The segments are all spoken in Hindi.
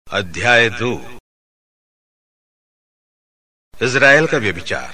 अध्याय 2 इज़राइल का व्यभिचार।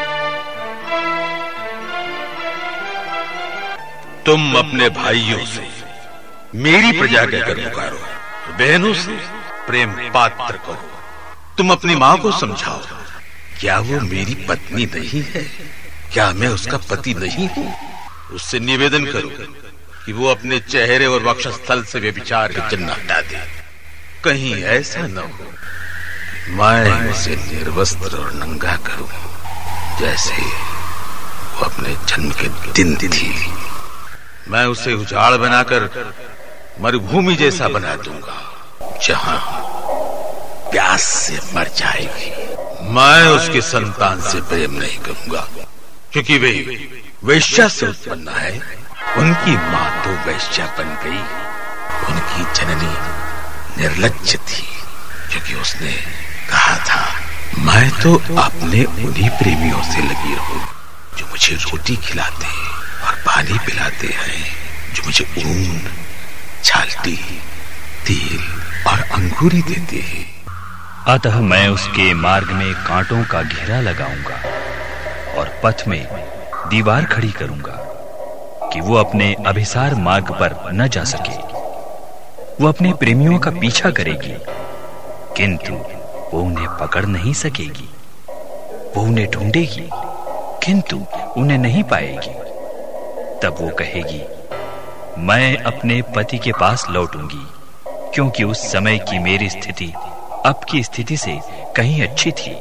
तुम अपने भाइयों से मेरी प्रजा कहकर पुकारो, बहनों से प्रेम पात्र कहो। तुम अपनी मां को समझाओ, क्या वो मेरी पत्नी नहीं है? क्या मैं उसका पति नहीं हूं? उससे निवेदन करो कि वो अपने चेहरे और वक्षस्थल से व्यभिचार के चिन्ह हटा दे। कहीं ऐसा न हो मैं उसे निर्वस्त्र और नंगा करूं, जैसे वो अपने जन्म के दिन थी। मैं उसे उजाड़ बनाकर मरुभूमि जैसा बना दूंगा, जहां प्यास से मर जाएगी। मैं उसकी संतान से प्रेम नहीं करूंगा, क्योंकि वे वेश्या से उत्पन्न है। उनकी मां तो वेश्या बन गई। उनकी जननी निर्लज्ज थी, क्योंकि उसने कहा था, मैं तो अपने उन्हीं प्रेमियों से लगी रहूं जो मुझे रोटी खिलाते और पानी पिलाते हैं, जो मुझे ऊन, छालटी, तेल और अंगूरी देते हैं। अतः मैं उसके मार्ग में कांटों का घेरा लगाऊंगा और पथ में दीवार खड़ी करूंगा कि वो अपने अभिसार मार्ग पर न जा सके। वो अपने प्रेमियों का पीछा करेगी, किंतु वो उन्हें पकड़ नहीं सकेगी। वो उन्हें ढूंढेगी, किंतु उन्हें नहीं पाएगी। तब वो कहेगी, मैं अपने पति के पास लौटूंगी, क्योंकि उस समय की मेरी स्थिति अब की स्थिति से कहीं अच्छी थी।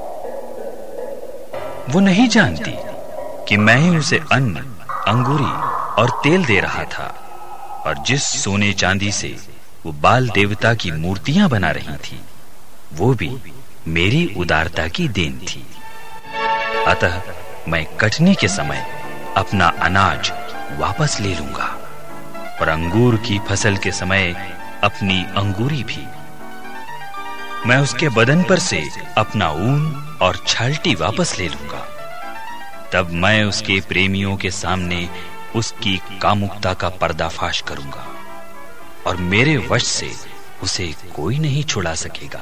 वो नहीं जानती कि मैं ही उसे अन्न, अंगूरी और तेल दे रहा था, और जिस सोने चांदी से वो बाल देवता की मूर्तियां बना रही थी, वो भी मेरी उदारता की देन थी। अतः मैं कटने के समय अपना अनाज वापस ले लूंगा, और अंगूर की फसल के समय अपनी अंगूरी भी। मैं उसके बदन पर से अपना ऊन और छालटी वापस ले लूंगा। तब मैं उसके प्रेमियों के सामने उसकी कामुकता का पर्दाफाश करूंगा, और मेरे वश से उसे कोई नहीं छुड़ा सकेगा।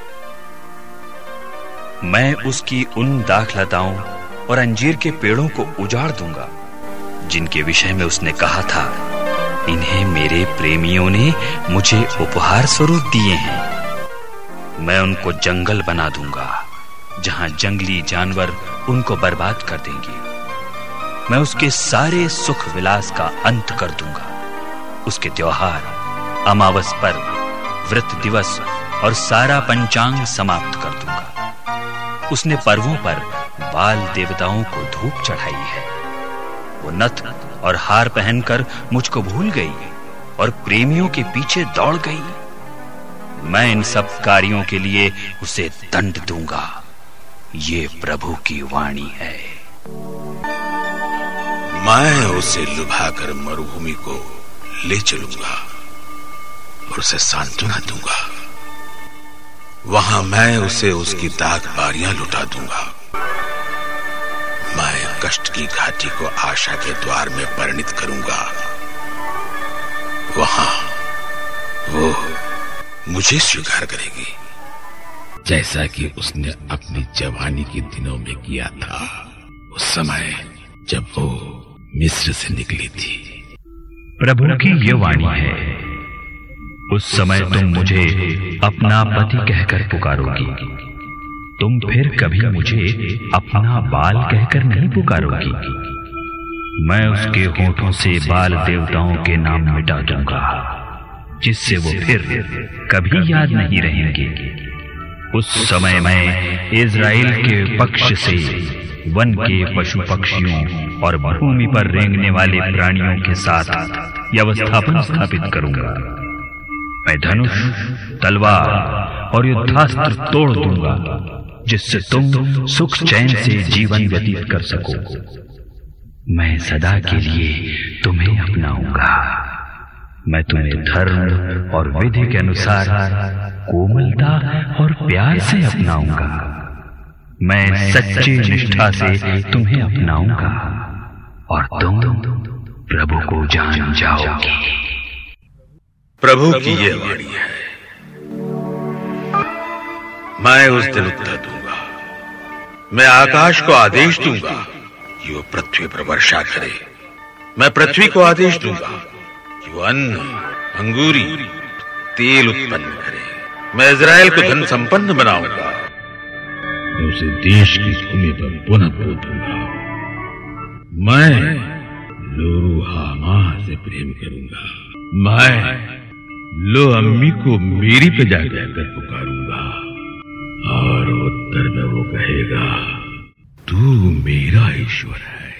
मैं उसकी उन दाखलताओं और अंजीर के पेड़ों को उजाड़ दूंगा, जिनके विषय में उसने कहा था, इन्हें मेरे प्रेमियों ने मुझे उपहार स्वरूप दिए हैं। मैं उनको जंगल बना दूंगा, जहां जंगली जानवर उनको बर्बाद कर देंगे। मैं उसके सारे सुख विलास का अंत कर दूंगा। उसके त्योहार, अमावस पर्व, व्रत दिवस और सारा पंचांग समाप्त कर दूंगा। उसने पर्वों पर बाल देवताओं को धूप चढ़ाई है। वो नथ और हार पहनकर मुझको भूल गई और प्रेमियों के पीछे दौड़ गई। मैं इन सब कार्यों के लिए उसे दंड दूंगा। ये प्रभु की वाणी है। मैं उसे लुभाकर मरुभूमि को ले चलूंगा और उसे सांत्वना दूंगा। वहां मैं उसे उसकी दाग बारियां लुटा दूंगा। मैं कष्ट की घाटी को आशा के द्वार में परिणित करूंगा। वहां वो मुझे स्वीकार करेगी, जैसा कि उसने अपनी जवानी के दिनों में किया था, उस समय जब वो मिस्र से निकली थी। प्रभु की ये वाणी है, उस समय तुम मुझे अपना पति कहकर पुकारोगी। तुम फिर कभी मुझे अपना बाल कहकर नहीं पुकारोगी। मैं उसके होठों से बाल देवताओं के नाम मिटा दूंगा, जिससे वो फिर कभी याद नहीं रहेंगे। उस समय मैं इज़राइल के पक्ष से वन के पशु पक्षियों और भूमि पर रेंगने वाले प्राणियों के साथ व्यवस्थापन स्थापित करूंगा। मैं धनुष, तलवार और युद्धास्त्र तोड़ दूंगा, जिससे तुम सुख चैन से जीवन व्यतीत कर सको। मैं सदा के लिए तुम्हें अपनाऊंगा। मैं तुम्हें धर्म और विधि के अनुसार कोमलता और प्यार से अपनाऊंगा। मैं सच्ची निष्ठा से तुम्हें अपनाऊंगा और तुम प्रभु को जान जाओगे। प्रभु की यह वाणी है। मैं उस दिन उत्तर दूंगा। मैं आकाश को आदेश दूंगा कि वो पृथ्वी पर वर्षा करे। मैं पृथ्वी को आदेश दूंगा कि वो अन्न, अंगूरी, तेल उत्पन्न करे। मैं इजराइल को धन संपन्न बनाऊंगा। मैं उसे देश की भूमि पर पुनः बो दूंगा। मैं लोरुहामा से प्रेम करूंगा। मैं लो अम्मी को मेरी प्रजा कहकर पुकारूंगा और उत्तर में वो कहेगा, तू मेरा ईश्वर है।